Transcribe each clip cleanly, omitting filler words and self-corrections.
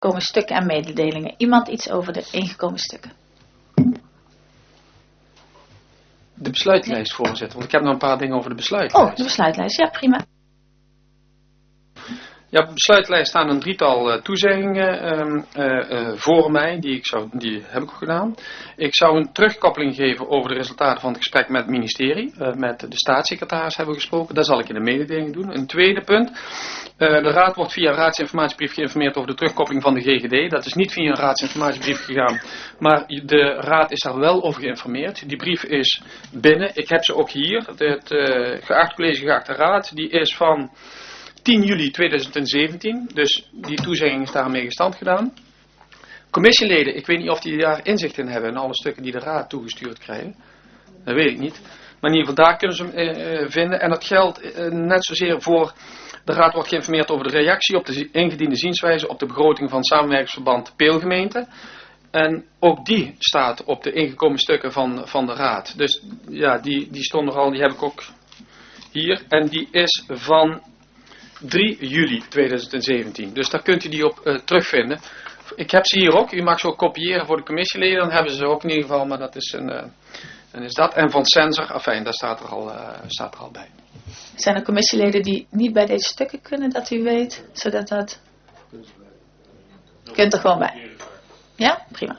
ingekomen stukken en mededelingen. Iemand iets over de ingekomen stukken? De besluitlijst, voorzitter. Want ik heb nog een paar dingen over de besluitlijst. Oh, de besluitlijst. Ja, prima. Ja, op de besluitlijst staan een drietal toezeggingen voor mij. Die heb ik ook gedaan. Ik zou een terugkoppeling geven over de resultaten van het gesprek met het ministerie. Met de staatssecretaris hebben we gesproken. Dat zal ik in de mededeling doen. Een tweede punt. De raad wordt via een raadsinformatiebrief geïnformeerd over de terugkoppeling van de GGD. Dat is niet via een raadsinformatiebrief gegaan. Maar de raad is daar wel over geïnformeerd. Die brief is binnen. Ik heb ze ook hier. Het geachte college, geachte raad. Die is van 10 juli 2017, dus die toezegging is daarmee gestand gedaan. Commissieleden, ik weet niet of die daar inzicht in hebben in alle stukken die de raad toegestuurd krijgen. Dat weet ik niet. Maar in ieder geval daar kunnen ze hem vinden. En dat geldt net zozeer voor, de raad wordt geïnformeerd over de reactie op de ingediende zienswijze op de begroting van samenwerkingsverband Peelgemeente. En ook die staat op de ingekomen stukken van de raad. Dus ja, die stond er al, die heb ik ook hier. En die is van 3 juli 2017. Dus daar kunt u die op terugvinden. Ik heb ze hier ook. U mag ze ook kopiëren voor de commissieleden. Dan hebben ze ze ook in ieder geval. Maar dat is dan is dat. En van Sensor. Enfin, daar staat er al bij. Zijn er commissieleden die niet bij deze stukken kunnen, dat u weet? Zodat dat... Kunt er gewoon bij. Ja? Prima.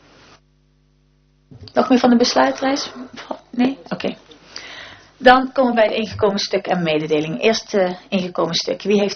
Nog meer van de besluitlijst? Nee? Oké. Dan komen we bij het ingekomen stuk en mededeling. Eerst ingekomen stuk. Wie heeft